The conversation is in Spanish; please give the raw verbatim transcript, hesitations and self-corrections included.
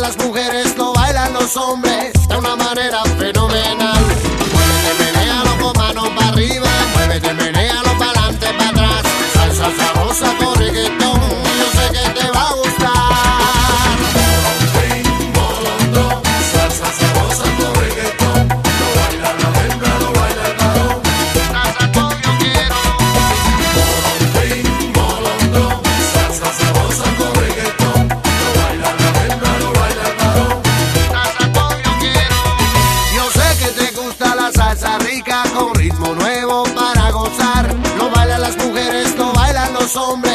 las mujeres, lo bailan los hombres de una manera fenomenal. Muévete, menéalo con manos para arriba, muévete, menéalo para adelante, para atrás. Salsa sabrosa con reggaetón, yo sé que te va a gustar. Bolondrín, bolondrón, salsa sabrosa con reggaetón. Lo baila la hembra, lo baila el varón. Salsa como yo quiero. Bolondrín, bolondrón, salsa sabrosa con reggaetón. Lo baila la hembra, lo baila el varón. Salsa como yo quiero. Yo sé que te gusta la salsa rica con ritmo nuevo para gozar. Lo bailan las mujeres, lo bailan los hombres